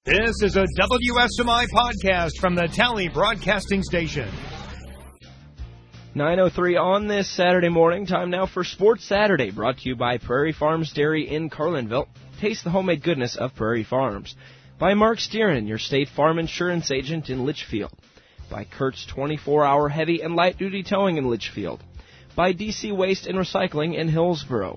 This is a WSMI podcast from the Tally Broadcasting Station. 9:03 on this Saturday morning. Time now for Sports Saturday, brought to you by Prairie Farms Dairy in Carlinville. Taste the homemade goodness of Prairie Farms. By Mark Steeran, your State Farm Insurance agent in Litchfield. By Kurt's 24-hour heavy and light-duty towing in Litchfield. By DC Waste and Recycling in Hillsboro.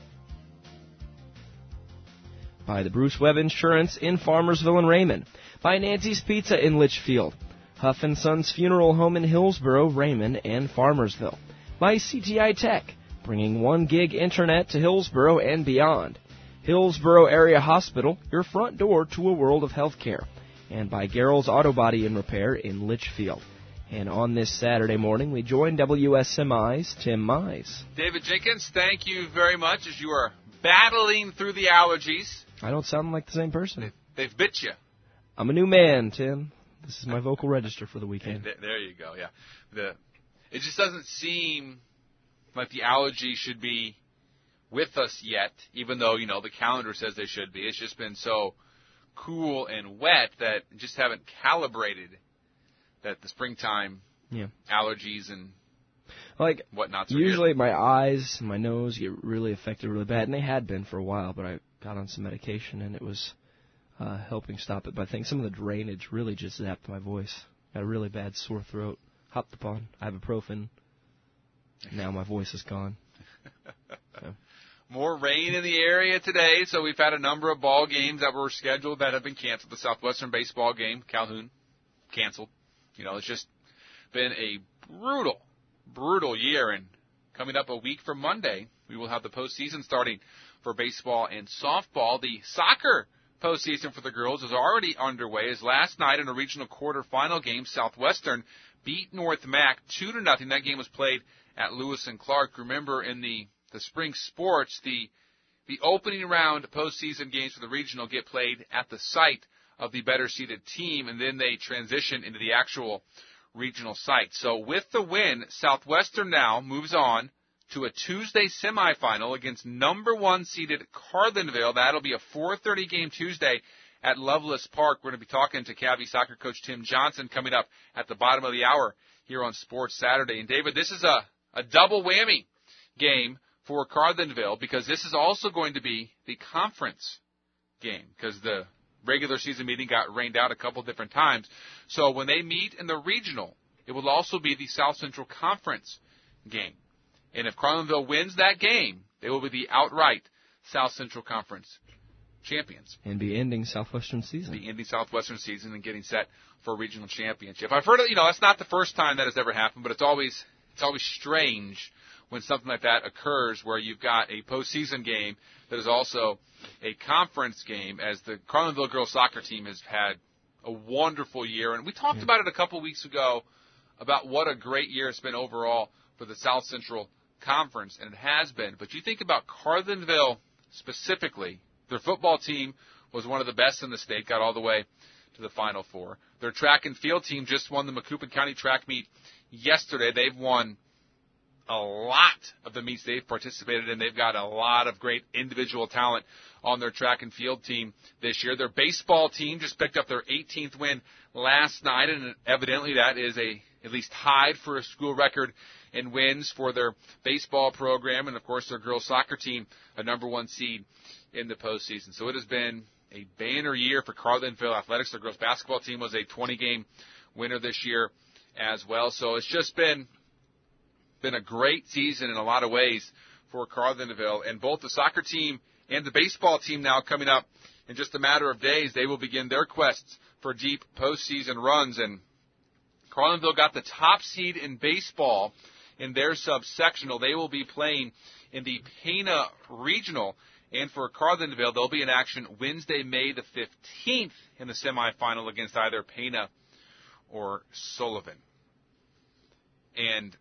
By the Bruce Webb Insurance in Farmersville and Raymond. By Nancy's Pizza in Litchfield. Huff & Sons Funeral Home in Hillsboro, Raymond, and Farmersville. By CTI Tech, bringing 1 gig internet to Hillsboro and beyond. Hillsboro Area Hospital, your front door to a world of healthcare. And by Garrell's Auto Body and Repair in Litchfield. And on this Saturday morning, we join WSMI's Tim Mize. David Jenkins, thank you very much as you are battling through the allergies. I don't sound like the same person. They've bit you. I'm a new man, Tim. This is my vocal register for the weekend. There you go, yeah. It just doesn't seem like the allergy should be with us yet, even though, the calendar says they should be. It's just been so cool and wet that just haven't calibrated that the springtime allergies and whatnot. Usually my eyes and my nose get really affected really bad, and they had been for a while, but I got on some medication, and it was helping stop it. But I think some of the drainage really just zapped my voice. Got a really bad sore throat. Hopped upon ibuprofen. Now my voice is gone. So. More rain in the area today, so we've had a number of ball games that were scheduled that have been canceled. The Southwestern baseball game, Calhoun, canceled. It's just been a brutal year, and coming up a week from Monday, we will have the postseason starting for baseball and softball. The soccer postseason for the girls is already underway, as last night in a regional quarterfinal game, Southwestern beat North Mac 2-0. That game was played at Lewis and Clark. Remember, in the spring sports, the opening round postseason games for the regional get played at the site of the better-seeded team, and then they transition into the actual regional site. So with the win, Southwestern now moves on to a Tuesday semifinal against number 1 seeded Carlinville. That'll be a 4:30 game Tuesday at Loveless Park. We're going to be talking to Cavy soccer coach Tim Johnson coming up at the bottom of the hour here on Sports Saturday. And David, this is a double whammy game for Carlinville, because this is also going to be the conference game, because the regular season meeting got rained out a couple different times. So when they meet in the regional, it will also be the South Central Conference game. And if Carlinville wins that game, they will be the outright South Central Conference champions. And be ending Southwestern season. And getting set for a regional championship. I've heard that's not the first time that has ever happened, but it's always strange when something like that occurs, where you've got a postseason game that is also a conference game, as the Carlinville girls soccer team has had a wonderful year. And we talked about it a couple weeks ago about what a great year it's been overall for the South Central Conference, and it has been. But you think about Carlinville specifically, their football team was one of the best in the state, got all the way to the Final Four. Their track and field team just won the Macoupin County track meet yesterday. They've won a lot of the meets they've participated in. They've got a lot of great individual talent on their track and field team this year. Their baseball team just picked up their 18th win last night, and evidently that is at least tied for a school record in wins for their baseball program. And, of course, their girls soccer team, a number 1 seed in the postseason. So it has been a banner year for Carlinville Athletics. Their girls basketball team was a 20-game winner this year as well. So it's just been a great season in a lot of ways for Carlinville. And both the soccer team and the baseball team now coming up in just a matter of days, they will begin their quests for deep postseason runs. And Carlinville got the top seed in baseball in their subsectional. They will be playing in the Pana Regional. And for Carlinville, they'll be in action Wednesday, May the 15th in the semifinal against either Pana or Sullivan. And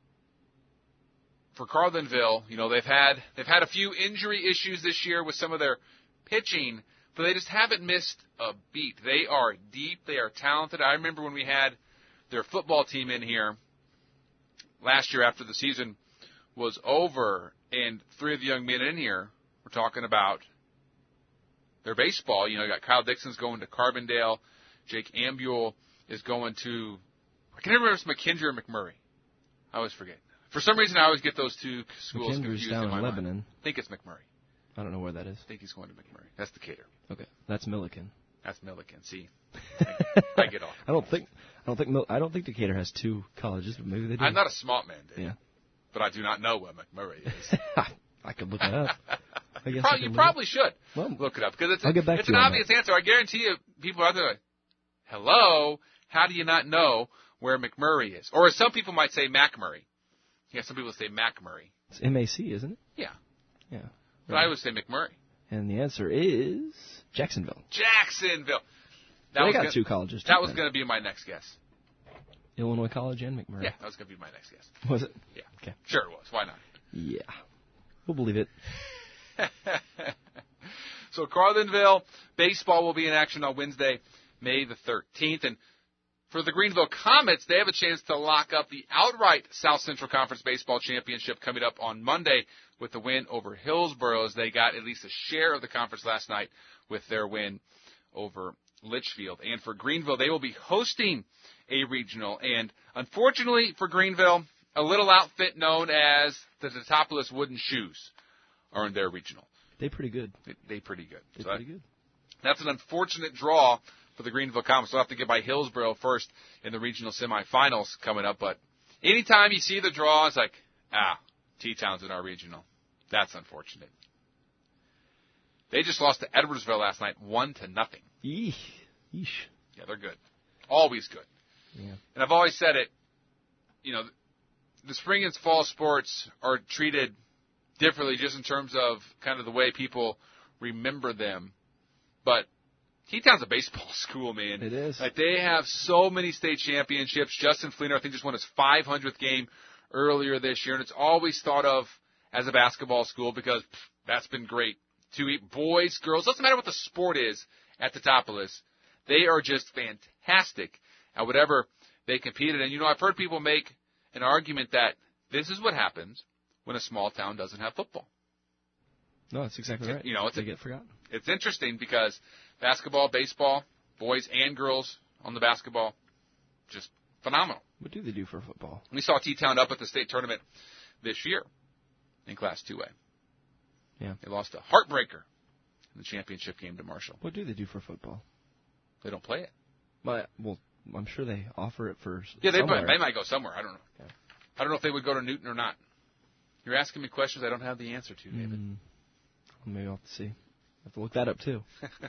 for Carlinville, they've had a few injury issues this year with some of their pitching, but they just haven't missed a beat. They are deep. They are talented. I remember when we had their football team in here last year after the season was over, and 3 of the young men in here were talking about their baseball. You got Kyle Dixon's going to Carbondale. Jake Ambule is going to, I can never remember if it's McKendree or McMurray. I always forget. For some reason, I always get those two schools confused down in my in mind. Lebanon. I think it's McMurray. I don't know where that is. I think he's going to McMurray. That's Decatur. Okay, that's Milliken. That's Milliken. See, I get off. I don't think Decatur has 2 colleges, but maybe they do. I'm not a smart man, Dave. Yeah. But I do not know where McMurray is. I could look it up. I guess You probably should look it up because I'll get back it's to an you on obvious answer. I guarantee you, people out there are like, hello, how do you not know where McMurray is? Or as some people might say, McMurray. Yeah, some people say McMurray. It's MAC, isn't it? Yeah. Yeah. But I would say McMurray. And the answer is Jacksonville. Jacksonville. They got 2 colleges. That was going to be my next guess. Illinois College and McMurray. Yeah, that was going to be my next guess. Was it? Yeah. Okay. Sure it was. Why not? Yeah. We'll believe it. So Carlinville baseball will be in action on Wednesday, May the 13th. And for the Greenville Comets, they have a chance to lock up the outright South Central Conference Baseball Championship coming up on Monday with the win over Hillsborough, as they got at least a share of the conference last night with their win over Litchfield. And for Greenville, they will be hosting a regional. And unfortunately for Greenville, a little outfit known as the Teutopolis Wooden Shoes are in their regional. They pretty good. They pretty good. They pretty good. That's an unfortunate draw for the Greenville Comets. They'll have to get by Hillsborough first in the regional semifinals coming up. But anytime you see the draw, it's like, T-Town's in our regional. That's unfortunate. They just lost to Edwardsville last night, 1-0. Yeesh. Yeah, they're good. Always good. Yeah. And I've always said it, the spring and fall sports are treated differently just in terms of kind of the way people remember them. But T-Town's a baseball school, man. It is. Like, they have so many state championships. Justin Fleener, I think, just won his 500th game earlier this year, and it's always thought of as a basketball school because that's been great. To eat boys, girls, doesn't matter what the sport is at the Teutopolis. They are just fantastic at whatever they compete in. And, I've heard people make an argument that this is what happens when a small town doesn't have football. No, that's exactly right. They get forgotten. It's interesting because basketball, baseball, boys and girls on the basketball, just phenomenal. What do they do for football? We saw T-Town up at the state tournament this year in Class 2A. Yeah. They lost a heartbreaker in the championship game to Marshall. What do they do for football? They don't play it. Well, I'm sure they offer it for they somewhere. might go somewhere. I don't know. Okay. I don't know if they would go to Newton or not. You're asking me questions I don't have the answer to, David. Maybe I'll have to see. I have to look that up, too.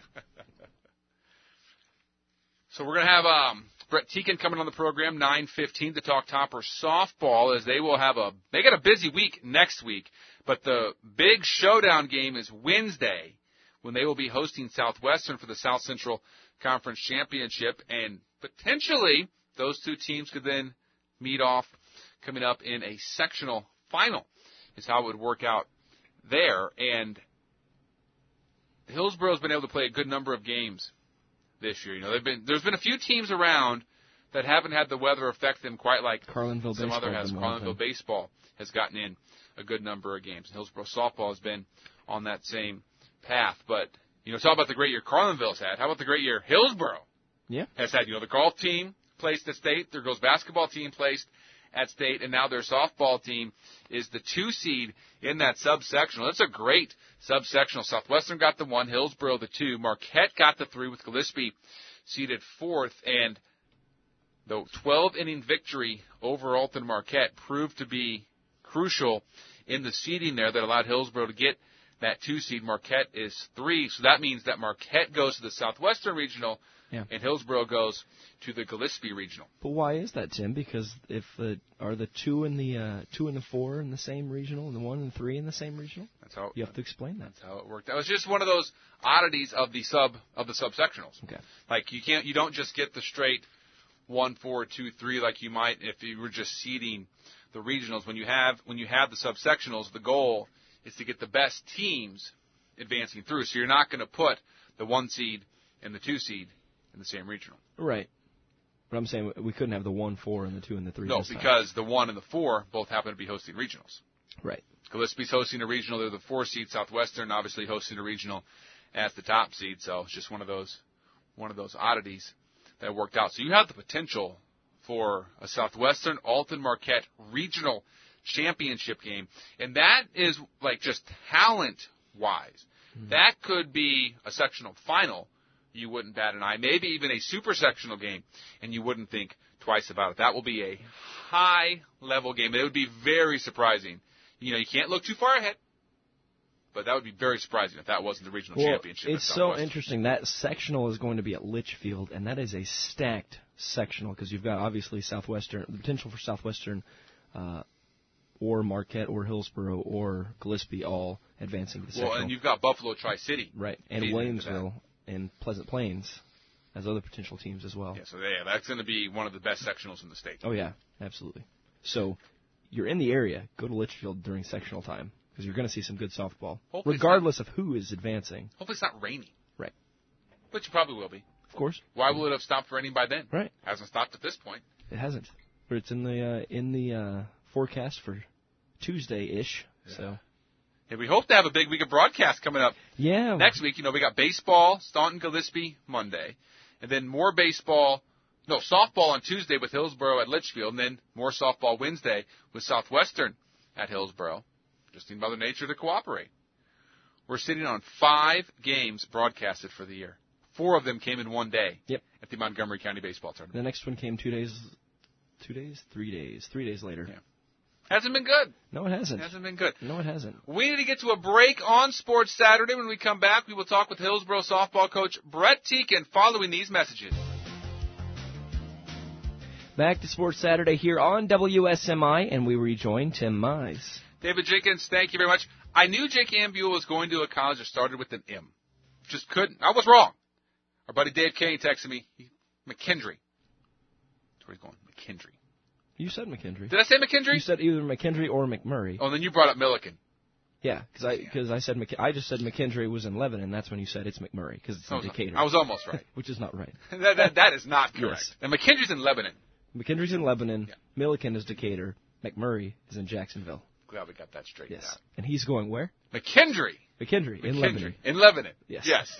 So we're going to have Brett Teakin coming on the program, 9:15, to talk Topper softball, as they got a busy week next week. But the big showdown game is Wednesday, when they will be hosting Southwestern for the South Central Conference Championship. And potentially, those two teams could then meet off coming up in a sectional final, is how it would work out there. And Hillsborough has been able to play a good number of games this year. There's been a few teams around that haven't had the weather affect them quite like Carlinville some baseball other has. Carlinville baseball has gotten in a good number of games. Hillsborough softball has been on that same path. But, talk about the great year Carlinville's had. How about the great year Hillsborough has had? The golf team placed at state, their girls basketball team placed at state, and now their softball team is the 2 seed in that subsectional. That's a great subsectional. Southwestern got the 1, Hillsborough the 2, Marquette got the 3 with Gillespie seeded 4th, and the 12-inning victory over Alton Marquette proved to be crucial in the seeding there that allowed Hillsborough to get that 2 seed. Marquette is 3, so that means that Marquette goes to the Southwestern Regional, and Hillsborough goes to the Gillespie Regional. But why is that, Tim? Because are the 2 and the 4 in the same regional, and the 1 and 3 in the same regional? That's how you have to explain that. That's how it worked. That was just one of those oddities of the subsectionals. Okay. Like you don't just get the straight 1, 4, 2, 3 like you might if you were just seeding the regionals. When you have the subsectionals, the goal is to get the best teams advancing through. So you're not going to put the 1 seed and the 2 seed in the same regional. Right. But I'm saying we couldn't have the 1, 4, and the 2 and the 3. No, because the 1 and the 4 both happen to be hosting regionals. Right. Gillespie's hosting a regional. They're the 4 seed. Southwestern obviously hosting a regional as the top seed. So it's just one of those oddities that worked out. So you have the potential for a Southwestern Alton Marquette regional championship game, and that is like just talent-wise. Mm-hmm. That could be a sectional final. You wouldn't bat an eye. Maybe even a super sectional game, and you wouldn't think twice about it. That will be a high-level game. It would be very surprising. You can't look too far ahead, but that would be very surprising if that wasn't the regional championship. It's so interesting. That sectional is going to be at Litchfield, and that is a stacked sectional because you've got, obviously, the potential for Southwestern or Marquette or Hillsboro or Gillespie all advancing to the sectional. Well, and you've got Buffalo Tri-City. Right, and Williamsville and Pleasant Plains as other potential teams as well. Yeah, so that's going to be one of the best sectionals in the state. Oh, yeah, absolutely. So you're in the area, go to Litchfield during sectional time because you're going to see some good softball, regardless of who is advancing. Hopefully it's not raining. Right. But you probably will be. Of course. Why will it have stopped raining by then? Right. It hasn't stopped at this point. It hasn't. But it's in the forecast for Tuesday-ish. Yeah. So. And we hope to have a big week of broadcast coming up. Yeah. Next week, we got baseball, Staunton Gillespie Monday, and then more softball on Tuesday with Hillsboro at Litchfield, and then more softball Wednesday with Southwestern at Hillsboro. Just need Mother Nature to cooperate. We're sitting on 5 games broadcasted for the year. 4 of them came in one day. Yep. At the Montgomery County Baseball Tournament. The next one came 3 days later. Yeah. Hasn't been good. No, it hasn't. Hasn't been good. No, it hasn't. We need to get to a break on Sports Saturday. When we come back, we will talk with Hillsboro softball coach Brett Teakin following these messages. Back to Sports Saturday here on WSMI, and we rejoin Tim Mize. David Jenkins, thank you very much. I knew Jake Ambule was going to a college that started with an M. Just couldn't. I was wrong. Our buddy Dave Kane texted me, McKendree. That's where he's going, McKendree. You said McKendree. Did I say McKendree? You said either McKendree or McMurray. Oh, then you brought up Milliken. Yeah, because I said I just said McKendree was in Lebanon. That's when you said it's McMurray because it's in Decatur. I was almost right. Which is not right. that is not correct. Yes. And McKendree's in Lebanon. McKendree's in Lebanon. Yeah. Milliken is Decatur. McMurray is in Jacksonville. Glad we got that straightened out. And he's going where? McKendree in Lebanon. In Lebanon. Yes.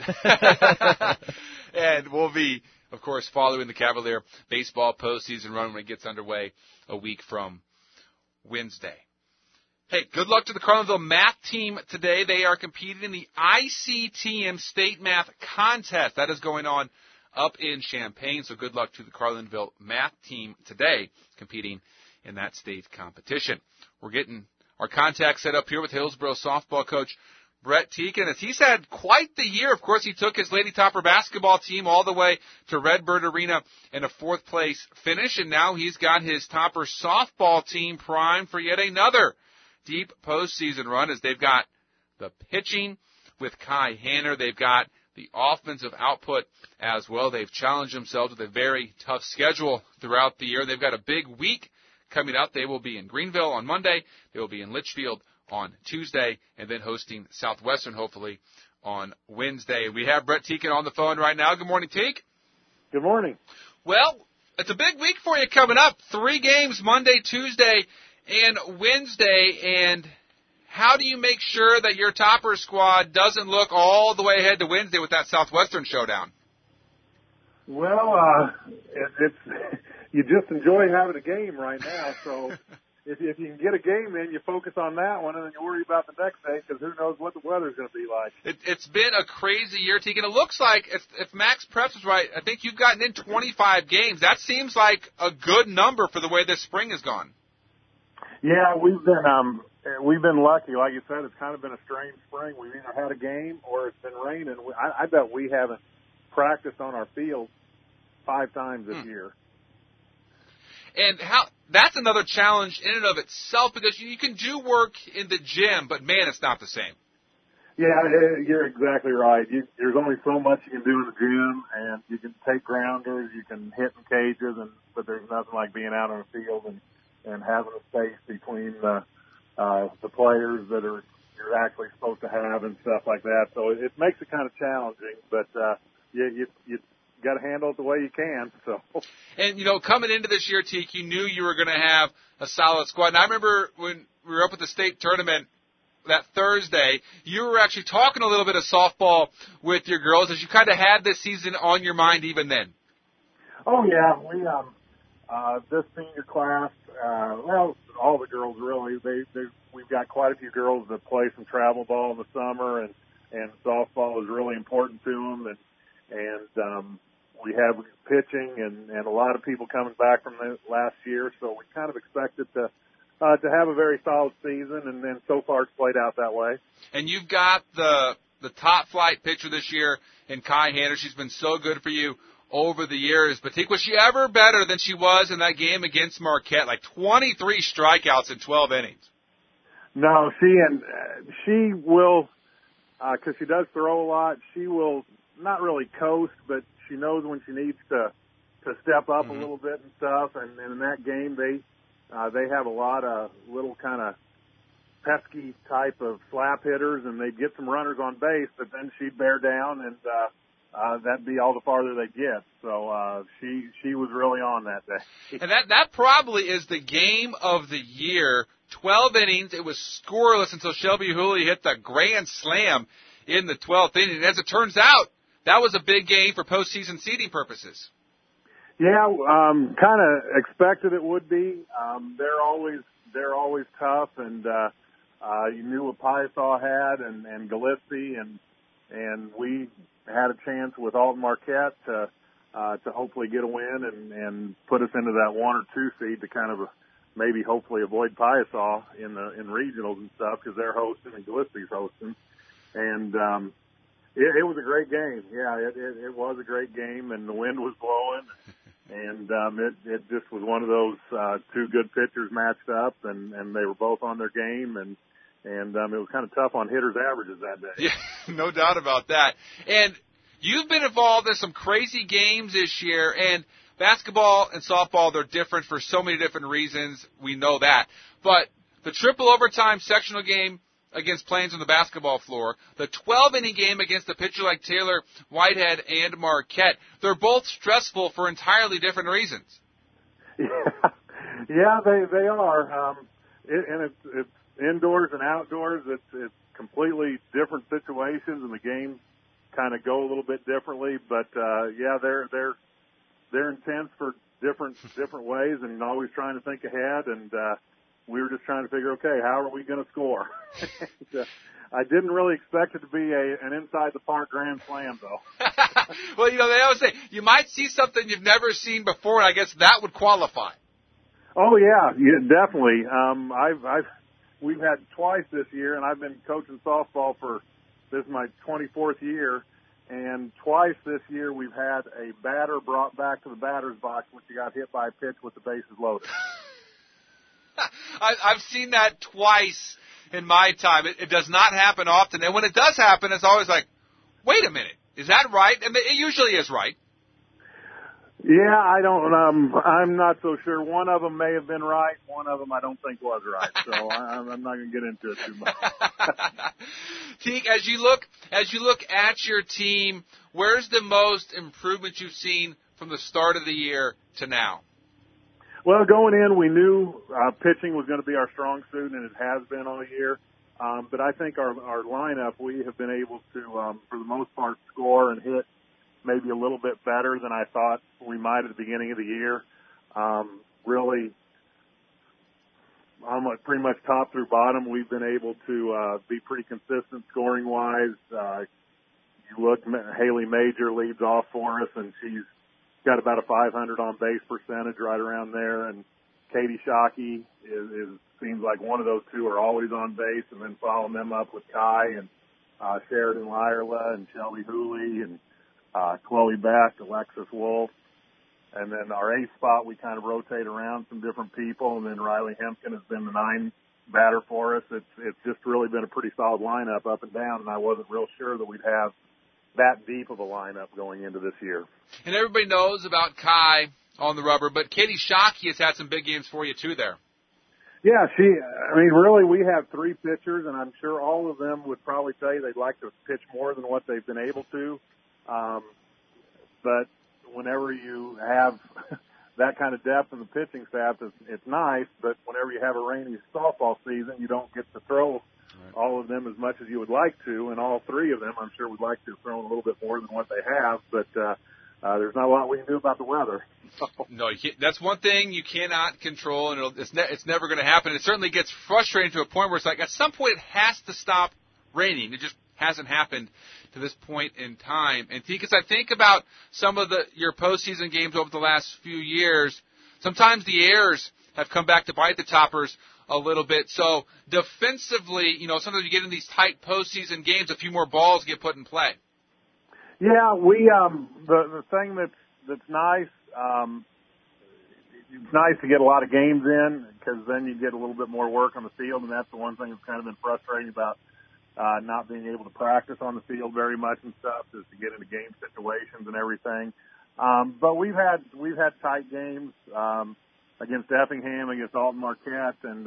And we'll be, of course, following the Cavalier baseball postseason run when it gets underway a week from Wednesday. Hey, good luck to the Carlinville math team today. They are competing in the ICTM State Math Contest. That is going on up in Champaign, so good luck to the Carlinville math team today competing in that state competition. We're getting our contact set up here with Hillsboro softball coach Brett Teakin, as he's had quite the year. Of course, he took his Lady Topper basketball team all the way to Redbird Arena in a 4th place finish, and now he's got his Topper softball team primed for yet another deep postseason run, as they've got the pitching with Kai Hanner. They've got the offensive output as well. They've challenged themselves with a very tough schedule throughout the year. They've got a big week coming up. They will be in Greenville on Monday. They will be in Litchfield on Tuesday, and then hosting Southwestern, hopefully, on Wednesday. We have Brett Teakin on the phone right now. Good morning, Teak. Good morning. Well, it's a big week for you coming up. 3 games, Monday, Tuesday, and Wednesday. And how do you make sure that your Topper squad doesn't look all the way ahead to Wednesday with that Southwestern showdown? Well, it's you just enjoy having a game right now, so if you can get a game in, you focus on that one, and then you worry about the next day because who knows what the weather's going to be like. It's been a crazy year, Teagan. It looks like, if Max Preps is right, I think you've gotten in 25 games. That seems like a good number for the way this spring has gone. Yeah, we've been lucky. Like you said, it's kind of been a strange spring. We've either had a game or it's been raining. I bet we haven't practiced on our field 5 times this year. And that's another challenge in and of itself, because you can do work in the gym, but man, it's not the same. Yeah, you're exactly right. There's only so much you can do in the gym, and you can take grounders, you can hit in cages, but there's nothing like being out on the field and having a space between the players that you're actually supposed to have and stuff like that. So it makes it kind of challenging, but you got to handle it the way you can. So, and coming into this year, Teak, you knew you were going to have a solid squad. And I remember when we were up at the state tournament, that Thursday, you were actually talking a little bit of softball with your girls as you kind of had this season on your mind even then. Oh yeah, we this senior class, well, all the girls really. We've got quite a few girls that play some travel ball in the summer, and softball is really important to them, and we have pitching and a lot of people coming back from the last year, so we kind of expected to have a very solid season, and then so far it's played out that way. And you've got the top flight pitcher this year in Kai Hanner. She's been so good for you over the years. But was she ever better than she was in that game against Marquette? Like 23 strikeouts in 12 innings. No, she will, because she does throw a lot. She will not really coast, but she knows when she needs to step up a little bit and stuff. And in that game, they have a lot of little kind of pesky type of slap hitters, and they'd get some runners on base, but then she'd bear down, and that'd be all the farther they'd get. So she was really on that day. And that probably is the game of the year. 12 innings. It was scoreless until Shelby Hooley hit the grand slam in the 12th inning. And as it turns out, that was a big game for postseason seeding purposes. Yeah, kind of expected it would be. They're always tough, and you knew what Piasaw had and Gillespie, and we had a chance with Alton Marquette to hopefully get a win and put us into that 1 or 2 seed to kind of maybe hopefully avoid Piasaw in regionals and stuff, because they're hosting and Gillespie's hosting. And it was a great game. Yeah, it was a great game, and the wind was blowing, and it just was one of those two good pitchers matched up, and they were both on their game, and it was kind of tough on hitters' averages that day. Yeah, no doubt about that. And you've been involved in some crazy games this year, and basketball and softball, they're different for so many different reasons. We know that. But the triple overtime sectional game against Plains on the basketball floor, the 12-inning game against a pitcher like Taylor Whitehead and Marquette, they're both stressful for entirely different reasons. Yeah, they are. And it's indoors and outdoors. It's completely different situations, and the games kind of go a little bit differently. But yeah, they're intense for different ways, and always trying to think ahead. And we were just trying to figure, okay, how are we going to score? I didn't really expect it to be an inside the park grand slam, though. Well, they always say you might see something you've never seen before, and I guess that would qualify. Oh yeah, definitely. We've had twice this year, and I've been coaching softball this is my 24th year, and twice this year we've had a batter brought back to the batter's box when she got hit by a pitch with the bases loaded. I've seen that twice in my time. It does not happen often, and when it does happen, it's always like, wait a minute, is that right? And it usually is right. Yeah, I'm not so sure. One of them may have been right. One of them I don't think was right. So I'm not going to get into it too much. Teague, as you look at your team, where's the most improvement you've seen from the start of the year to now? Well, going in, we knew pitching was going to be our strong suit, and it has been all year. But I think our lineup, we have been able to, for the most part, score and hit maybe a little bit better than I thought we might at the beginning of the year. Really, pretty much top through bottom, we've been able to be pretty consistent scoring-wise. You look, Haley Major leads off for us, and she's got about a 500 on-base percentage right around there. And Katie Shockey seems like one of those two are always on base, and then following them up with Kai and Sheridan Lyerla and Shelby Hooley and Chloe Beck, Alexis Wolf. And then our ace spot, we kind of rotate around some different people. And then Riley Hempkin has been the 9 batter for us. It's just really been a pretty solid lineup up and down, and I wasn't real sure that we'd have that deep of a lineup going into this year. And everybody knows about Kai on the rubber, but Katie Shockey has had some big games for you too there. Yeah, really we have 3 pitchers, and I'm sure all of them would probably tell you they'd like to pitch more than what they've been able to. But whenever you have that kind of depth in the pitching staff, it's nice, but whenever you have a rainy softball season, you don't get to throw all of them as much as you would like to, and all three of them I'm sure would like to have thrown a little bit more than what they have, but there's not a lot we can do about the weather. No, that's one thing you cannot control, and it's never going to happen. It certainly gets frustrating to a point where it's like at some point it has to stop raining. It just hasn't happened to this point in time. And because I think about some of your postseason games over the last few years, sometimes the errors have come back to bite the Toppers a little bit. So defensively, sometimes you get in these tight postseason games, a few more balls get put in play. Yeah, we the thing that's nice. It's nice to get a lot of games in because then you get a little bit more work on the field, and that's the one thing that's kind of been frustrating about not being able to practice on the field very much and stuff, is to get into game situations and everything. But we've had tight games against Effingham, against Alton Marquette, and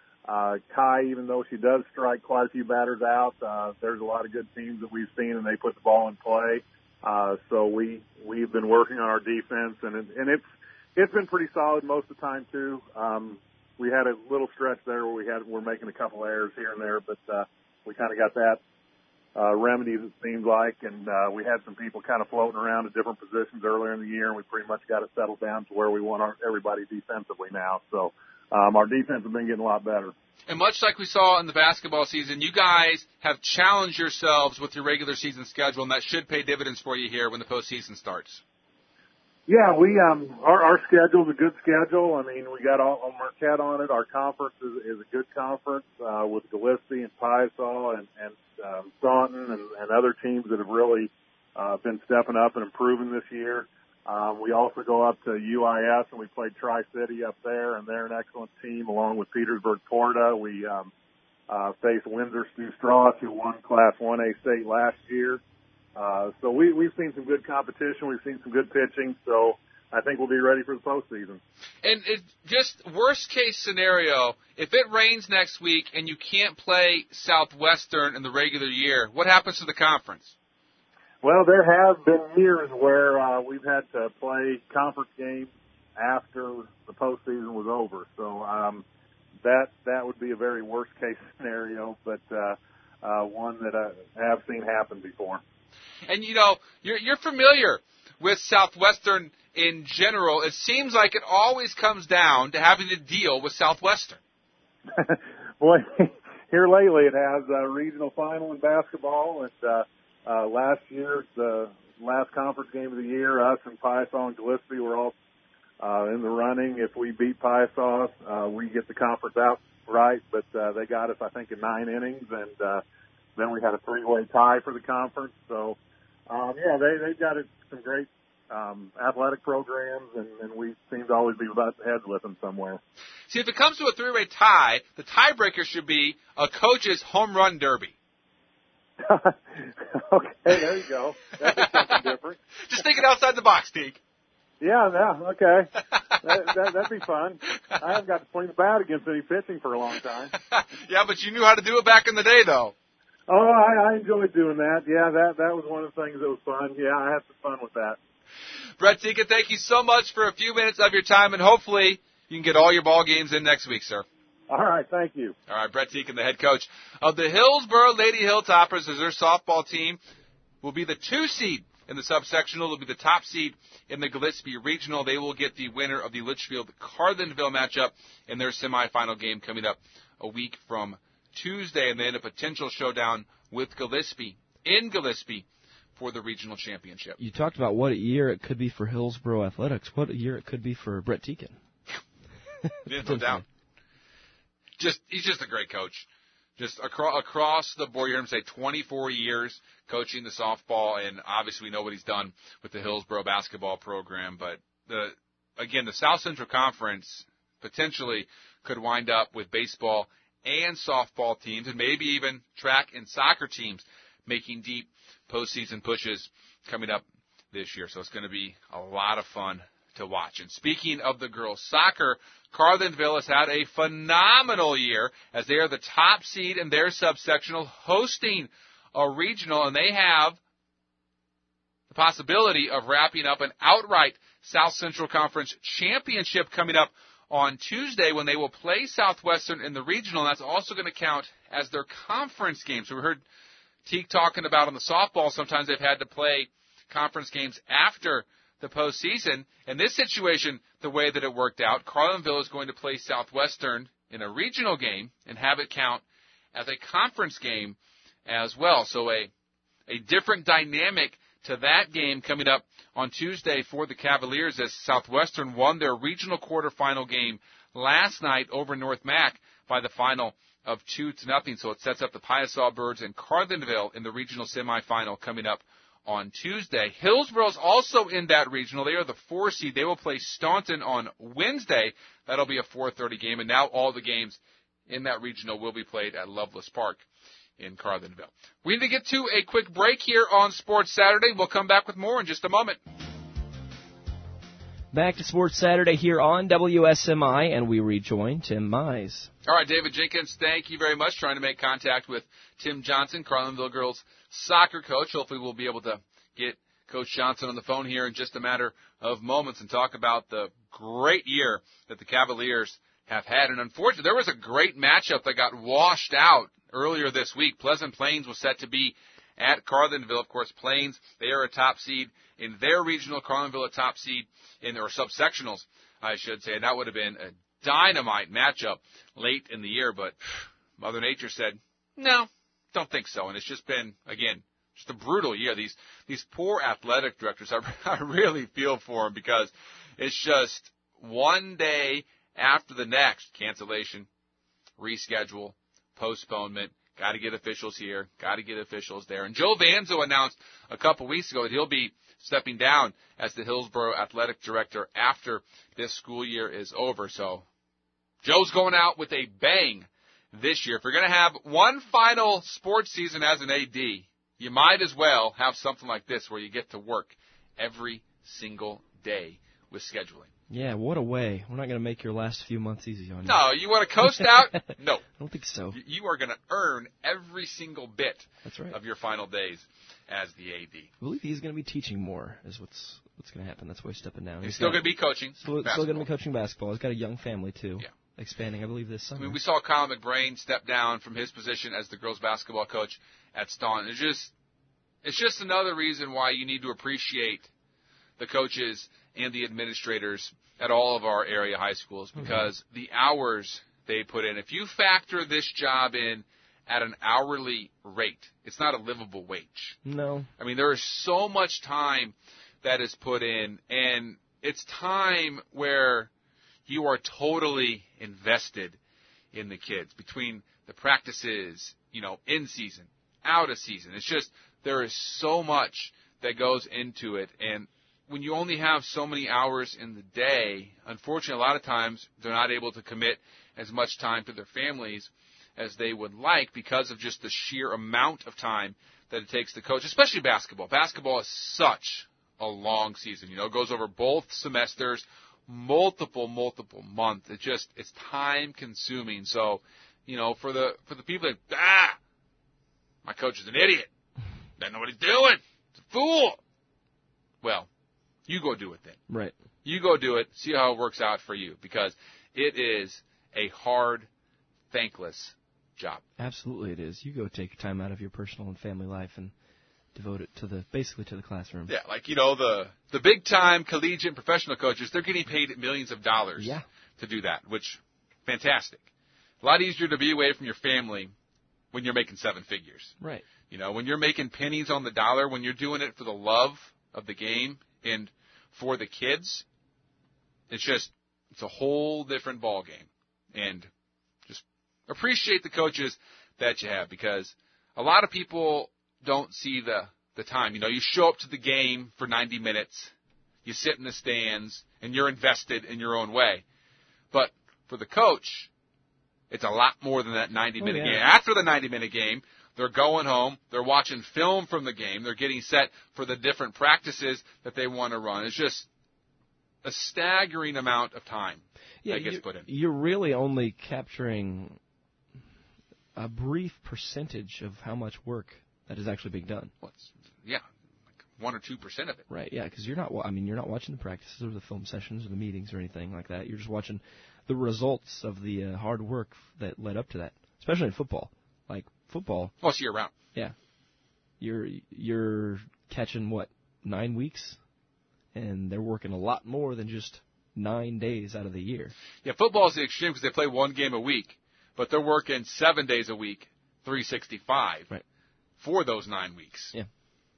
Kai, even though she does strike quite a few batters out, there's a lot of good teams that we've seen, and they put the ball in play. So we've been working on our defense, and it's been pretty solid most of the time too. We had a little stretch there where we're making a couple errors here and there, but we kind of got that remedied, it seems like, and we had some people kind of floating around at different positions earlier in the year, and we pretty much got it settled down to where we want everybody defensively now. So our defense has been getting a lot better. And much like we saw in the basketball season, you guys have challenged yourselves with your regular season schedule, and that should pay dividends for you here when the postseason starts. Yeah, we our schedule's a good schedule. I mean, we got all Marquette on it. Our conference is a good conference with Gillespie and Piasaw and Staunton and other teams that have really been stepping up and improving this year. We also go up to UIS, and we played Tri-City up there, and they're an excellent team, along with Petersburg Porta. We faced Windsor Stu Strauss, who won Class 1A state last year. So we've seen some good competition. We've seen some good pitching, so I think we'll be ready for the postseason. And just worst-case scenario, if it rains next week and you can't play Southwestern in the regular year, what happens to the conference? Well, there have been years where we've had to play conference games after the postseason was over. So that would be a very worst-case scenario, but one that I have seen happen before. And, you're familiar with Southwestern in general. It seems like it always comes down to having to deal with Southwestern. Boy, here lately it has a regional final in basketball, and last year, the last conference game of the year, us and Piasaw and Gillespie were all in the running. If we beat Piasaw, we get the conference outright, but they got us, I think, in 9 innings, and then we had a 3-way tie for the conference. So, they've got some great athletic programs, and we seem to always be about heads with them somewhere. See, if it comes to a 3-way tie, the tiebreaker should be a coach's home run derby. Okay, there you go. That's something different. Just thinking outside the box, Teague. Yeah, okay. That'd be fun. I haven't got to swing the bat against any pitching for a long time. Yeah, but you knew how to do it back in the day, though. Oh, I enjoyed doing that. Yeah, that was one of the things that was fun. Yeah, I had some fun with that. Brett Tieken, thank you so much for a few minutes of your time, and hopefully you can get all your ball games in next week, sir. All right, thank you. All right, Brett Tieken, the head coach of the Hillsboro Lady Hilltoppers, as their softball team will be the 2 seed in the subsectional. They'll be the top seed in the Gillespie Regional. They will get the winner of the Litchfield-Carlinville matchup in their semifinal game coming up a week from Tuesday, and then a potential showdown with Gillespie in Gillespie for the regional championship. You talked about what a year it could be for Hillsboro Athletics. What a year it could be for Brett Tieken. No doubt. He's just a great coach. Just across the board, you hear him say 24 years coaching the softball, and obviously we know what he's done with the Hillsboro basketball program. But the South Central Conference potentially could wind up with baseball and softball teams, and maybe even track and soccer teams making deep postseason pushes coming up this year. So it's going to be a lot of fun to watch. And speaking of the girls' soccer, Carlinville has had a phenomenal year as they are the top seed in their subsectional, hosting a regional, and they have the possibility of wrapping up an outright South Central Conference championship coming up on Tuesday when they will play Southwestern in the regional. That's also going to count as their conference game. So we heard Teague talking about on the softball, sometimes they've had to play conference games after the postseason. In this situation, the way that it worked out, Carlinville is going to play Southwestern in a regional game and have it count as a conference game as well. So a different dynamic to that game coming up on Tuesday for the Cavaliers, as Southwestern won their regional quarterfinal game last night over North Mac by the final of 2-0. So it sets up the Piasaw Birds and Carlinville in the regional semifinal coming up on Tuesday. Hillsboro's also in that regional. They are the 4 seed. They will play Staunton on Wednesday. That'll be a 4:30 game. And now all the games in that regional will be played at Loveless Park in Carlinville. We need to get to a quick break here on Sports Saturday. We'll come back with more in just a moment. Back to Sports Saturday here on WSMI, and we rejoin Tim Mize. All right, David Jenkins, thank you very much. Trying to make contact with Tim Johnson, Carlinville girls soccer coach. Hopefully we'll be able to get Coach Johnson on the phone here in just a matter of moments and talk about the great year that the Cavaliers have had. And unfortunately, there was a great matchup that got washed out earlier this week. Pleasant Plains was set to be at Carlinville. Of course, Plains, they are a top seed in their regional. Carlinville, a top seed in their subsectionals, I should say. And that would have been a dynamite matchup late in the year. But Mother Nature said, no, don't think so. And it's just been, again, just a brutal year. These poor athletic directors, I really feel for them, because it's just one day after the next. Cancellation, reschedule, postponement. Got to get officials here. Got to get officials there. And Joe Vanzo announced a couple weeks ago that he'll be stepping down as the Hillsboro athletic director after this school year is over. So Joe's going out with a bang this year. If you're going to have one final sports season as an AD, you might as well have something like this where you get to work every single day with scheduling. Yeah, what a way. We're not going to make your last few months easy on you. No, you want to coast out? No. I don't think so. You are going to earn every single bit That's right. of your final days as the AD. I believe he's going to be teaching more is what's going to happen. That's why he's stepping down. He's still going to be coaching Still going to be coaching basketball. He's got a young family, too. Yeah. Expanding, I believe, this summer. I mean, we saw Kyle McBrain step down from his position as the girls basketball coach at Staunton. It's just another reason why you need to appreciate the coaches and the administrators at all of our area high schools, because the hours they put in. If you factor this job in at an hourly rate, it's not a livable wage. No. I mean, there is so much time that is put in, and it's time where you are totally invested in the kids between the practices, in season, out of season. It's just, there is so much that goes into it. And when you only have so many hours in the day, unfortunately, a lot of times they're not able to commit as much time to their families as they would like because of just the sheer amount of time that it takes to coach, especially basketball. Basketball is such a long season. It goes over both semesters, multiple months. It's time consuming. So, for the people that, my coach is an idiot. Doesn't know what he's doing. It's a fool. Well, you go do it then. Right. You go do it. See how it works out for you, because it is a hard, thankless job. Absolutely it is. You go take time out of your personal and family life and devote it basically to the classroom. Yeah, like, the big-time collegiate professional coaches, they're getting paid millions of dollars to do that, which, fantastic. A lot easier to be away from your family when you're making 7 figures. Right. When you're making pennies on the dollar, when you're doing it for the love of the game and for the kids, it's a whole different ball game. And just appreciate the coaches that you have, because a lot of people don't see the time. You show up to the game for 90 minutes, you sit in the stands, and you're invested in your own way. But for the coach, it's a lot more than that 90-minute game. After the 90-minute game, they're going home, they're watching film from the game, they're getting set for the different practices that they want to run. It's just a staggering amount of time that gets put in. You're really only capturing a brief percentage of how much work that is actually being done. 1 or 2% of it. Right, yeah, because you're not watching the practices or the film sessions or the meetings or anything like that. You're just watching the results of the hard work that led up to that, especially in football. Like football. Well, it's year round. Yeah. You're catching, 9 weeks? And they're working a lot more than just 9 days out of the year. Yeah, football is the extreme because they play one game a week, but they're working 7 days a week, 365, right, for those 9 weeks. Yeah.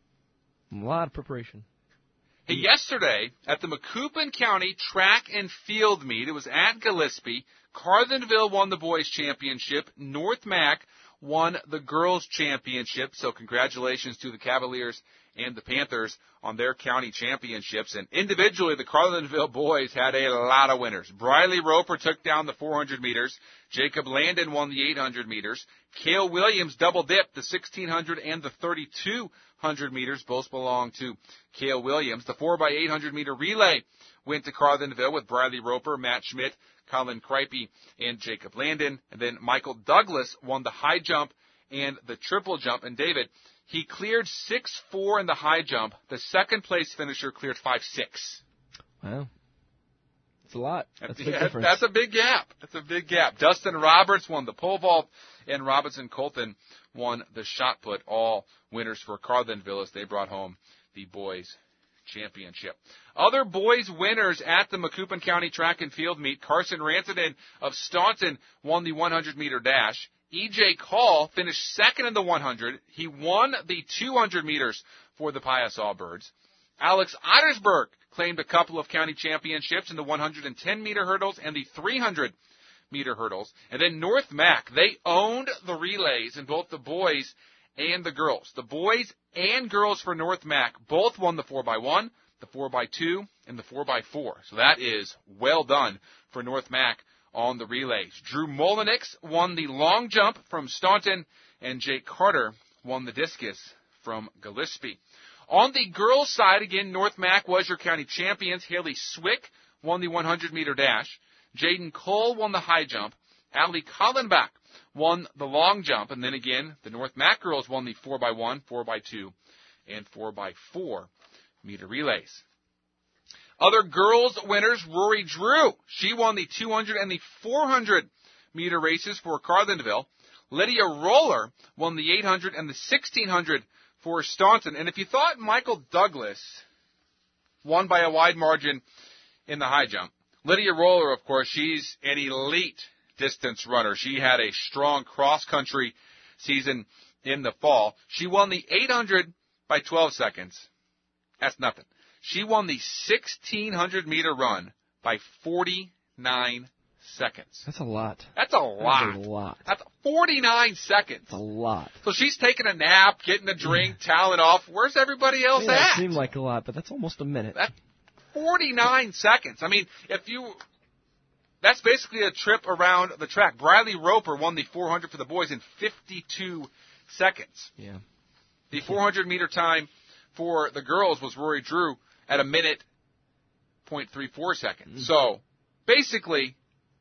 A lot of preparation. Hey, yesterday at the Macoupin County Track and Field Meet, it was at Gillespie. Carlinville won the boys' championship. North Mac won the girls' championship. So congratulations to the Cavaliers and the Panthers on their county championships. And individually, the Carlinville boys had a lot of winners. Briley Roper took down the 400 meters. Jacob Landon won the 800 meters. Cale Williams double-dipped the 1600 and the 3200 meters. Both belong to Cale Williams. The 4x800 meter relay went to Carlinville with Briley Roper, Matt Schmidt, Colin Kripe, and Jacob Landon. And then Michael Douglas won the high jump and the triple jump. And David, he cleared 6.4 in the high jump. The second place finisher cleared 5.6. Wow. That's a lot. That's a big difference. That's a big gap. That's a big gap. Dustin Roberts won the pole vault, and Robinson Colton won the shot put. All winners for Carlinville as they brought home the boys' championship. Other boys winners at the Macoupin County Track and Field Meet. Carson Rantanen of Staunton won the 100-meter dash. E.J. Call finished second in the 100. He won the 200 meters for the Pius Allbirds. Alex Ottersberg claimed a couple of county championships in the 110-meter hurdles and the 300-meter hurdles. And then North Mac, they owned the relays in both the boys and the girls. The boys and girls for North Mac both won the 4x1, the 4x2, and the 4x4. So that is well done for North Mac on the relays. Drew Molinix won the long jump from Staunton, and Jake Carter won the discus from Gillespie. On the girls' side, again, North Mac was your county champions. Haley Swick won the 100-meter dash. Jaden Cole won the high jump. Allie Collenbach won the long jump. And then again, the North Mac girls won the 4x1, 4x2, and 4x4 meter relays. Other girls winners, Rory Drew. She won the 200 and the 400 meter races for Carlinville. Lydia Roller won the 800 and the 1600 for Staunton. And if you thought Michael Douglas won by a wide margin in the high jump, Lydia Roller, of course, she's an elite distance runner. She had a strong cross-country season in the fall. She won the 800 by 12 seconds. That's nothing. She won the 1,600-meter run by 49 seconds. That's a lot. That's a lot. That's a lot. That's 49 seconds. That's a lot. So she's taking a nap, getting a drink, toweling off. Where's everybody else at? It seemed like a lot, but that's almost a minute. That's 49 seconds. I mean, that's basically a trip around the track. Briley Roper won the 400 for the boys in 52 seconds. Yeah. The 400-meter time for the girls was Rory Drew at a minute, 0.34 seconds. So, basically,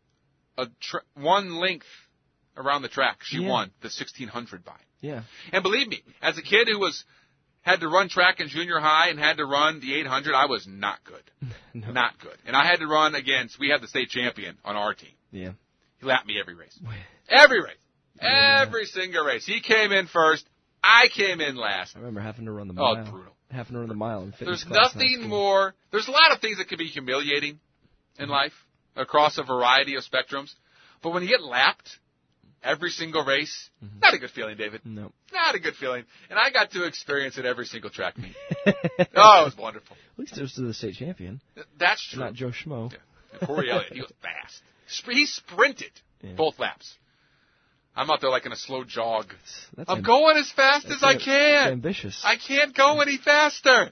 one length around the track, she won the 1,600 by. Yeah. And believe me, as a kid who had to run track in junior high and had to run the 800, I was not good. No. Not good. And I had to run we had the state champion on our team. Yeah. He lapped me every race. Every race. Yeah. Every single race. He came in first. I came in last. I remember having to run the mile. Oh, brutal. Having to run the mile in fitness There's class nothing more. There's a lot of things that can be humiliating in life across a variety of spectrums. But when you get lapped every single race, not a good feeling, David. No. Not a good feeling. And I got to experience it every single track meet. Oh, it was wonderful. At least it was to the state champion. That's true. Not Joe Schmo. Yeah. And Corey Elliott, he was fast. He sprinted both laps. I'm out there like in a slow jog. I'm going as fast as I can. That's ambitious. I can't go any faster.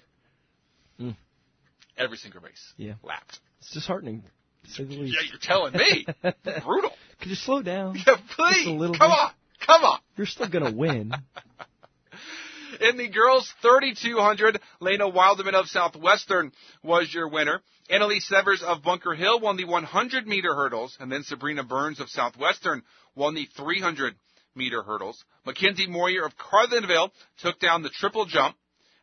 Every single race. Yeah. Lapped. It's disheartening, to say the least. Yeah, you're telling me. Brutal. Could you slow down? Yeah, please. Just a little Come bit? on. Come on. You're still going to win. In the girls' 3,200, Lena Wilderman of Southwestern was your winner. Annalise Severs of Bunker Hill won the 100-meter hurdles, and then Sabrina Burns of Southwestern won the 300-meter hurdles. Mackenzie Moyer of Carlinville took down the triple jump.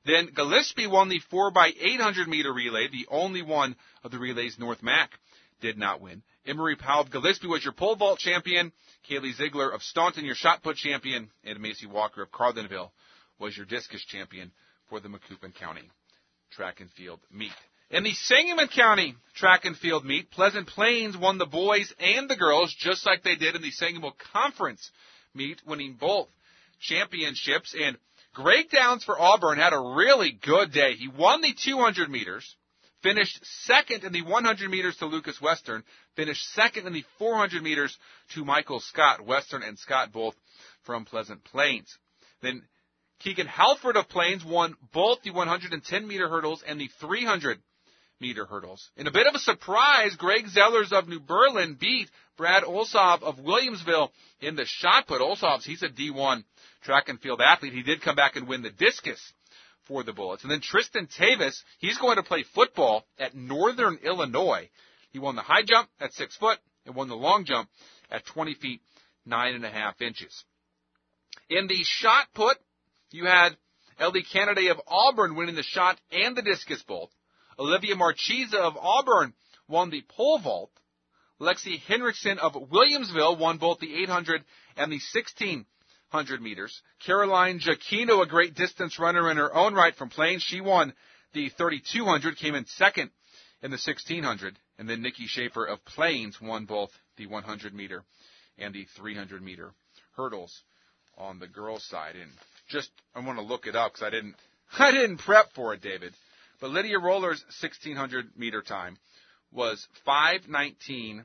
Then Gillespie won the 4x800 meter relay, the only one of the relays North Mac did not win. Emery Powell of Gillespie was your pole vault champion. Kaylee Ziegler of Staunton, your shot put champion. And Macy Walker of Carlinville was your discus champion for the Macoupin County track and field meet. In the Sangamon County track and field meet, Pleasant Plains won the boys and the girls, just like they did in the Sangamon Conference meet, winning both championships. And Greg Downs for Auburn had a really good day. He won the 200 meters, finished second in the 100 meters to Lucas Western, finished second in the 400 meters to Michael Scott. Western and Scott both from Pleasant Plains. Then Keegan Halford of Plains won both the 110-meter hurdles and the 300-meter hurdles. In a bit of a surprise, Greg Zellers of New Berlin beat Brad Olsov of Williamsville in the shot put. Olsov, he's a D1 track and field athlete. He did come back and win the discus for the Bullets. And then Tristan Tavis, he's going to play football at Northern Illinois. He won the high jump at 6 foot and won the long jump at 20 feet, 9.5 inches. In the shot put, you had Ellie Kennedy of Auburn winning the shot and the discus both. Olivia Marchesa of Auburn won the pole vault. Lexi Henriksen of Williamsville won both the 800 and the 1600 meters. Caroline Giacchino, a great distance runner in her own right from Plains, she won the 3200, came in second in the 1600. And then Nikki Schaefer of Plains won both the 100-meter and the 300-meter hurdles on the girls' side. And just, I want to look it up because I didn't prep for it, David. But Lydia Roller's 1600-meter time was 5:19:31,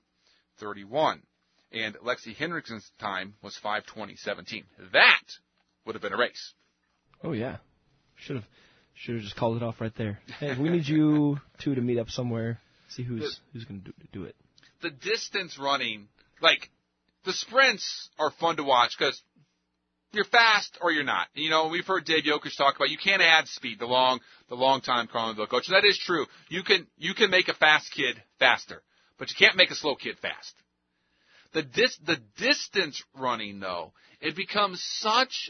and Lexi Henriksen's time was 5:20:17. That would have been a race. Oh yeah, should have just called it off right there. Hey, we need you two to meet up somewhere. See who's going to do it. The distance running, like the sprints, are fun to watch because you're fast or you're not. You know, we've heard Dave Yokish talk about you can't add speed. The long time Carlinville coach. That is true. You can make a fast kid faster, but you can't make a slow kid fast. The distance running though, it becomes such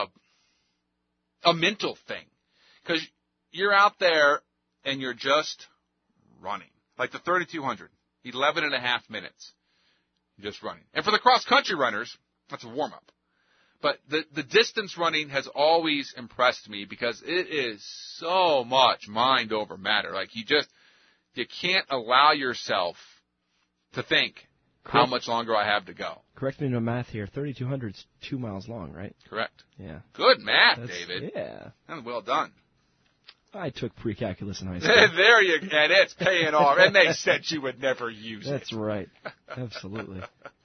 a mental thing because you're out there and you're just running. Like the 3200, 11.5 minutes, just running. And for the cross country runners, that's a warm up. But the distance running has always impressed me because it is so much mind over matter. Like you can't allow yourself to think how much longer I have to go. Correct me in my math here. 3,200 is 2 miles long, right? Correct. Yeah. Good math, David. Yeah. And well done. I took pre-calculus in high school. There you go. And it's paying off. And they said you would never use That's it. That's right. Absolutely.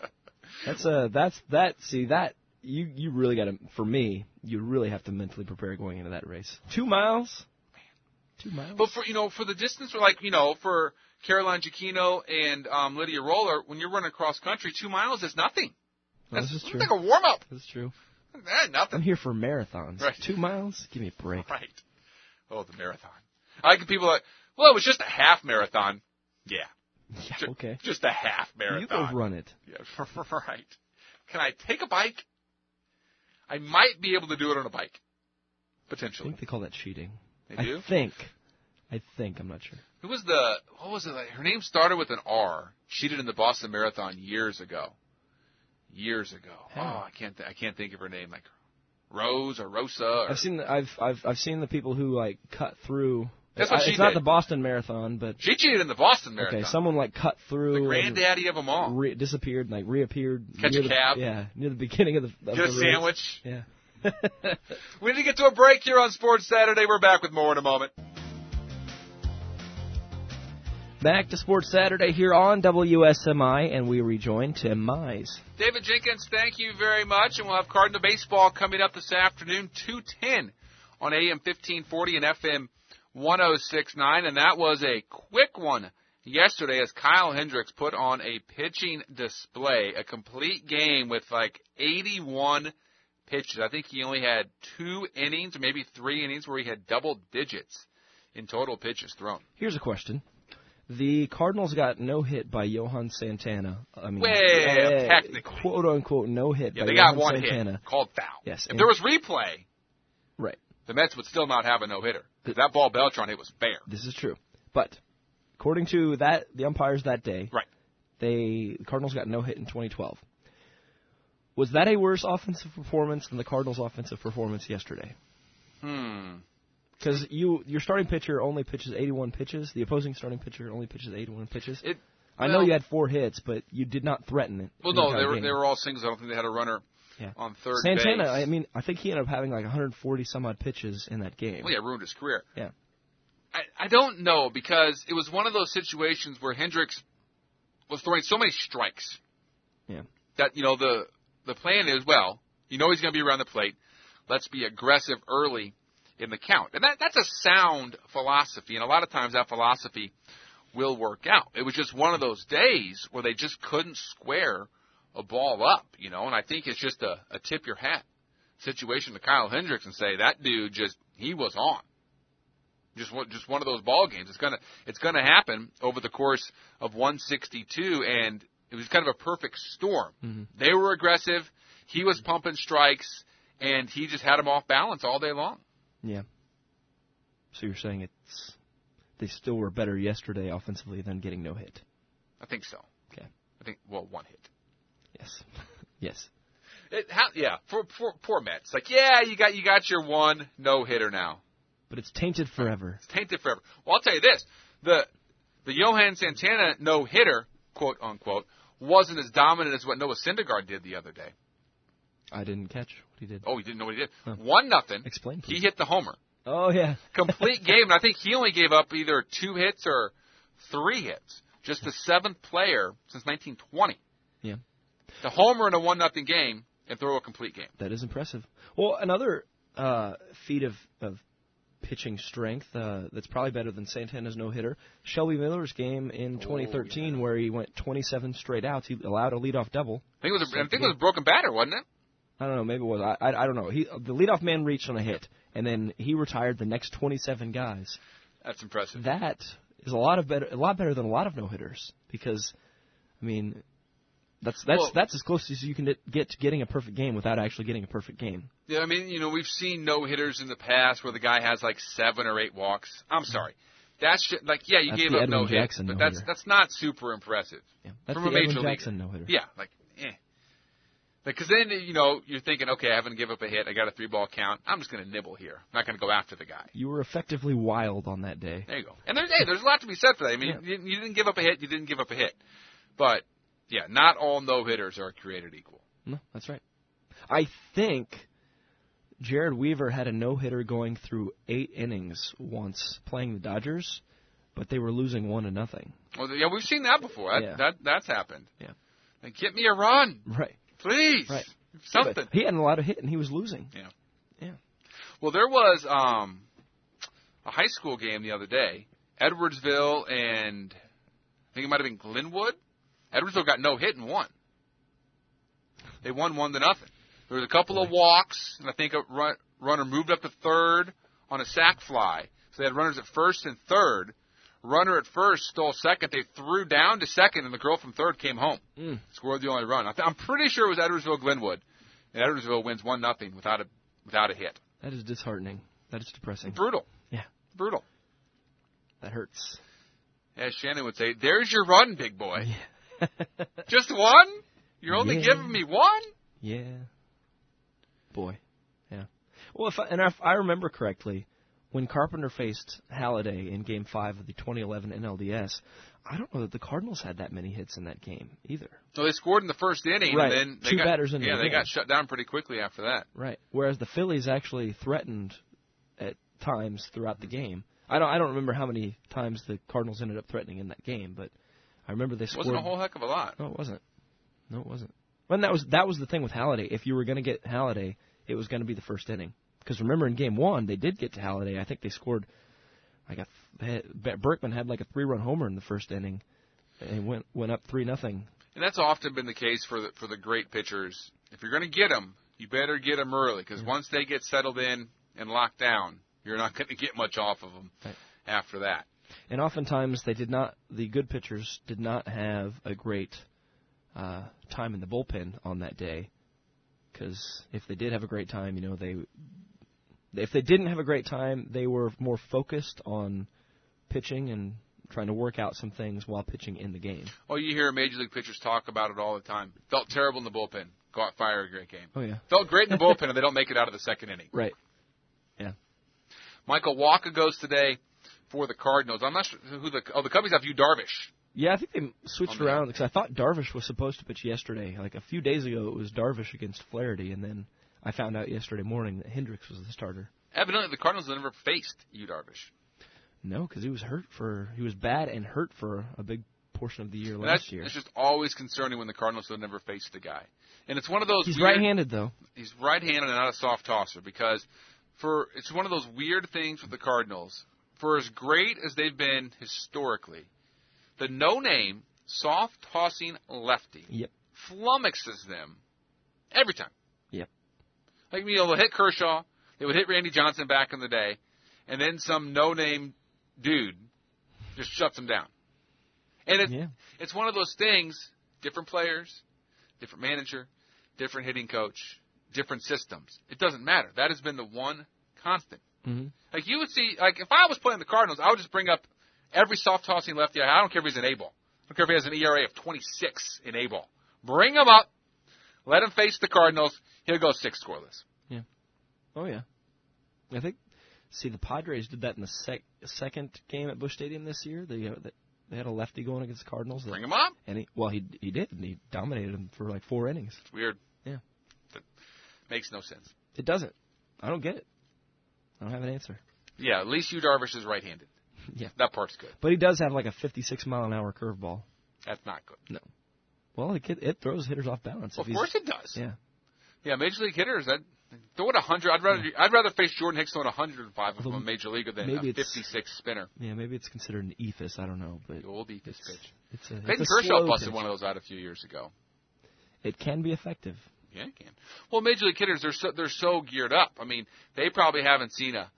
You really got to, for me, you really have to mentally prepare going into that race. 2 miles? 2 miles? But for the distance, for Caroline Giacchino and Lydia Roller, when you're running cross country, 2 miles is nothing. This is true. It's like a warm up. That's true. Nothing. I'm here for marathons. Right. 2 miles? Give me a break. Right. Oh, the marathon. I get people like, well, it was just a half marathon. Yeah. Yeah, okay. Just a half marathon. You go run it. Yeah, right. Can I take a bike? I might be able to do it on a bike. Potentially. I think they call that cheating. They do? I think. I'm not sure. What was it? Her name started with an R. Cheated in the Boston Marathon years ago. How? Oh, I can't think of her name. Like Rose or Rosa. Or... I've seen the people who like cut through. That's what she did. It's not the Boston Marathon, but she cheated in the Boston Marathon. Okay, someone like cut through. The granddaddy of them all. Disappeared and like reappeared. Catch a cab. Near the beginning of the. Get a sandwich. Yeah. We need to get to a break here on Sports Saturday. We're back with more in a moment. Back to Sports Saturday here on WSMI, and we rejoin Tim Mize. David Jenkins, thank you very much. And we'll have Cardinal baseball coming up this afternoon, 2:10 on AM 1540 and FM 106.9. And that was a quick one yesterday as Kyle Hendricks put on a pitching display, a complete game with like 81 pitches. I think he only had 2 innings, or maybe 3 innings, where he had double digits in total pitches thrown. Here's a question. The Cardinals got no hit by Johan Santana. Technically. Quote-unquote no hit by they Johan got one Santana. hit called foul. Yes. If there was replay, right, the Mets would still not have a no-hitter. Because that ball Beltran hit was fair. This is true. But according to the umpires that day, Right. the Cardinals got no hit in 2012. Was that a worse offensive performance than the Cardinals' offensive performance yesterday? Because your starting pitcher only pitches 81 pitches. The opposing starting pitcher only pitches 81 pitches. I know you had 4 hits, but you did not threaten it. Well, no, they were all singles. I don't think they had a runner on third Santana, base. I think he ended up having like 140 some odd pitches in that game. Well, yeah, ruined his career. Yeah. I don't know, because it was one of those situations where Hendricks was throwing so many strikes. Yeah. That, the plan is, well, he's going to be around the plate. Let's be aggressive early in the count. And that's a sound philosophy, and a lot of times that philosophy will work out. It was just one of those days where they just couldn't square a ball up, and I think it's just a tip your hat situation to Kyle Hendricks and say, that dude he was on. Just one of those ball games. It's gonna happen over the course of 162, and it was kind of a perfect storm. Mm-hmm. They were aggressive. He was pumping strikes, and he just had them off balance all day long. Yeah. So you're saying they still were better yesterday offensively than getting no hit? I think so. Okay. I think, one hit. Yes. Yes. Poor Mets. Like, you got your one no-hitter now. But it's tainted forever. It's tainted forever. Well, I'll tell you this. The Johan Santana no-hitter, quote unquote, wasn't as dominant as what Noah Syndergaard did the other day. I didn't catch what he did. Oh, you didn't know what he did? Huh. 1-0. Explain, please. He hit the homer. Oh, yeah. Complete game, and I think he only gave up either 2 hits or 3 hits. Just the 7th player since 1920. Yeah. The homer in a 1-0 game and throw a complete game. That is impressive. Well, another feat of pitching strength that's probably better than Santana's no-hitter, Shelby Miller's game in 2013 where he went 27 straight outs. He allowed a leadoff double. I think it was a broken batter, wasn't it? I don't know. Maybe it was. I don't know. The leadoff man reached on a hit, and then he retired the next 27 guys. That's impressive. That is a lot better than a lot of no-hitters, because, I mean, that's as close as you can get to getting a perfect game without actually getting a perfect game. Yeah, I mean, we've seen no-hitters in the past where the guy has like 7 or 8 walks. I'm sorry. That's just, like, you that's gave the up Edwin no hit, Jackson but no-hitter. that's not super impressive. Yeah, that's from the a major Edwin league. Jackson no-hitter. Yeah, like, Because then, you're thinking, okay, I haven't given up a hit. I got a 3-ball count. I'm just going to nibble here. I'm not going to go after the guy. You were effectively wild on that day. There you go. And there's a lot to be said for that. I mean, you didn't give up a hit. You didn't give up a hit. But, yeah, not all no-hitters are created equal. No, that's right. I think Jared Weaver had a no-hitter going through 8 innings once playing the Dodgers, but they were losing 1-0. Well, yeah, we've seen that before. That's happened. Yeah. Like, get me a run. Right. Please. Right. Something. But he hadn't allowed a hit, and he was losing. Yeah. Well, there was a high school game the other day. Edwardsville and I think it might have been Glenwood. Edwardsville got no hit and won. They won 1-0. There was a couple of walks, and I think a runner moved up to third on a sac fly. So they had runners at first and third. Runner at first stole second. They threw down to second, and the girl from third came home. Scored the only run. I'm pretty sure it was Edwardsville-Glenwood. And Edwardsville wins 1-0 without a hit. That is disheartening. That is depressing. Brutal. Yeah. Brutal. That hurts. As Shannon would say, there's your run, big boy. Yeah. Just one? You're only giving me one? Yeah. Boy. Yeah. Well, if I remember correctly, when Carpenter faced Halladay in Game 5 of the 2011 NLDS, I don't know that the Cardinals had that many hits in that game either. So they scored in the first inning, right. and then Two batters in the game. they got shut down pretty quickly after that. Right. Whereas the Phillies actually threatened at times throughout the game. I don't remember how many times the Cardinals ended up threatening in that game, but I remember they scored. It wasn't a whole heck of a lot. No, it wasn't. Well, that was the thing with Halladay. If you were going to get Halladay, it was going to be the first inning. Because remember, in Game 1, they did get to Halladay. I think they scored. Berkman had like a 3-run homer in the first inning, and went up 3-0. And that's often been the case for the great pitchers. If you're going to get them, you better get them early. Because once they get settled in and locked down, you're not going to get much off of them after that. And oftentimes, the good pitchers did not have a great time in the bullpen on that day. Because if they did have a great time, if they didn't have a great time, they were more focused on pitching and trying to work out some things while pitching in the game. Oh, you hear Major League pitchers talk about it all the time. Felt terrible in the bullpen. Go out, fire a great game. Oh, yeah. Felt great in the bullpen, and they don't make it out of the second inning. Right. Yeah. Michael Wacha goes today for the Cardinals. I'm not sure who the Cubbies have Yu Darvish. Yeah, I think they switched around because I thought Darvish was supposed to pitch yesterday. Like a few days ago, it was Darvish against Flaherty, and then I found out yesterday morning that Hendricks was the starter. Evidently, the Cardinals have never faced Yu Darvish. No, because he was bad and hurt for a big portion of the year last year. It's just always concerning when the Cardinals have never faced the guy. And it's one of those He's weird, right-handed, though. He's right-handed and not a soft tosser because it's one of those weird things with the Cardinals. For as great as they've been historically, the no-name, soft-tossing lefty flummoxes them every time. Yep. Like, they'll hit Kershaw. They would hit Randy Johnson back in the day. And then some no-name dude just shuts them down. And it's one of those things, different players, different manager, different hitting coach, different systems. It doesn't matter. That has been the one constant. Mm-hmm. Like you would see, like if I was playing the Cardinals, I would just bring up every soft-tossing lefty. I don't care if he's an A-ball. I don't care if he has an ERA of 26 in A-ball. Bring him up. Let him face the Cardinals. He'll go 6 scoreless. Yeah. Oh, yeah. I think, the Padres did that in the second game at Busch Stadium this year. They had a lefty going against the Cardinals. Bring him up. And he did, and he dominated them for like 4 innings. It's weird. Yeah. That makes no sense. It doesn't. I don't get it. I don't have an answer. Yeah, at least Yu Darvish is right-handed. Yeah. That part's good. But he does have like a 56-mile-an-hour curveball. That's not good. No. Well, it throws hitters off balance. Well, of course it does. Yeah. Yeah, Major League hitters, throw it 100. I'd rather face Jordan Hicks throwing 105 from a Major Leaguer than a 56 spinner. Yeah, maybe it's considered an eephus. I don't know. But the old eephus pitch. Clayton Kershaw busted one of those out a few years ago. It can be effective. Yeah, it can. Well, Major League hitters, they're so geared up. I mean, they probably haven't seen a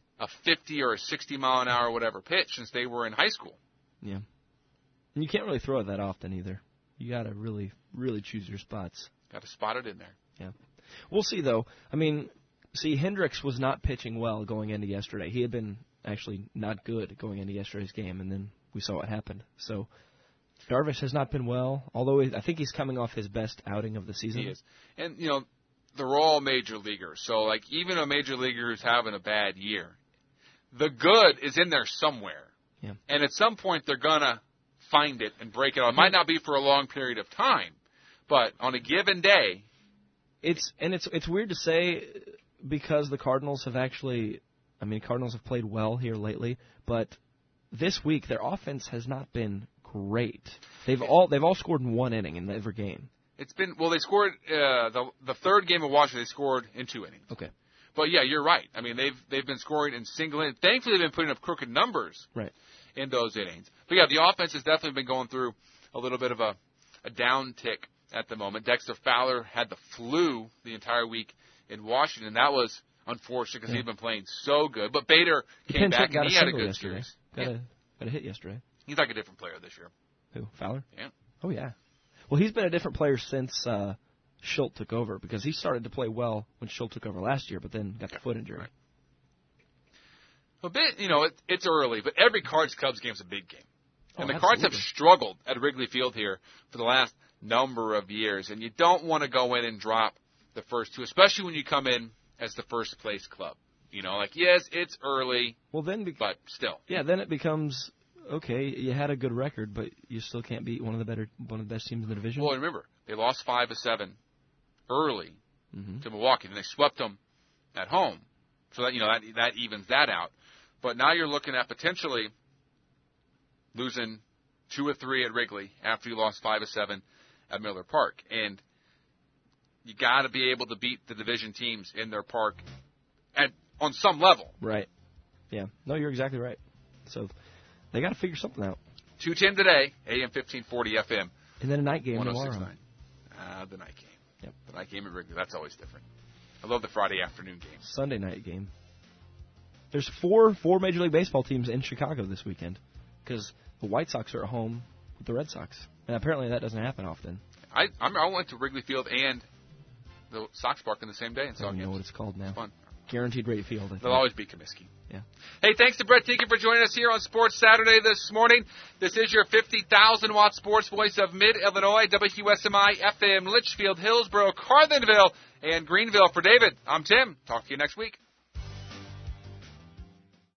50 or a 60 mile an hour whatever pitch since they were in high school. Yeah. And you can't really throw it that often either. You got to really, really choose your spots. Got to spot it in there. Yeah. We'll see, though. I mean, Hendricks was not pitching well going into yesterday. He had been actually not good going into yesterday's game, and then we saw what happened. So Darvish has not been well, although I think he's coming off his best outing of the season. He is. And, they're all major leaguers. So, like, even a major leaguer who's having a bad year, the good is in there somewhere. Yeah. And at some point, they're going to find it and break it out. It might not be for a long period of time, but on a given day. It's weird to say because the Cardinals have Cardinals have played well here lately, but this week their offense has not been great. They've all scored in 1 inning in every game. It's been they scored the third game of Washington. They scored in 2 innings. Okay, but yeah, you're right. I mean, they've been scoring in single innings. Thankfully, they've been putting up crooked numbers in those innings. But yeah, the offense has definitely been going through a little bit of a downtick at the moment. Dexter Fowler had the flu the entire week in Washington. That was unfortunate because he'd been playing so good. But Bader came back and he had a good series. Got a hit yesterday. He's like a different player this year. Who, Fowler? Yeah. Oh, yeah. Well, he's been a different player since Schultz took over because he started to play well when Schultz took over last year, but then got the foot injury. Right. A bit, it's early, but every Cards-Cubs game is a big game. And the Cards have struggled at Wrigley Field here for the last number of years, and you don't want to go in and drop the first 2, especially when you come in as the first place club. Yes, it's early, but still. Yeah, then it becomes, okay, you had a good record, but you still can't beat one of the best teams in the division. Well, remember, they lost 5 of 7 early to Milwaukee, and they swept them at home. So that that evens that out. But now you're looking at potentially losing 2 or 3 at Wrigley after you lost 5 of 7 at Miller Park. And you got to be able to beat the division teams in their park on some level. Right. Yeah. No, you're exactly right. So they got to figure something out. 2:10 today, AM 1540 FM. And then a night game 106.9. The night game. Yep. The night game at Wrigley. That's always different. I love the Friday afternoon game. Sunday night game. There's four Major League Baseball teams in Chicago this weekend because the White Sox are at home with the Red Sox. And apparently that doesn't happen often. I went to Wrigley Field and the Sox Park in the same day and saw games. I don't know what it's called now. It's fun. guaranteed rate field. I think. They'll always be Comiskey. Yeah. Hey, thanks to Brett Deacon for joining us here on Sports Saturday this morning. This is your 50,000-watt sports voice of Mid-Illinois, WQSMI, FM, Litchfield, Hillsboro, Carlinville, and Greenville. For David, I'm Tim. Talk to you next week.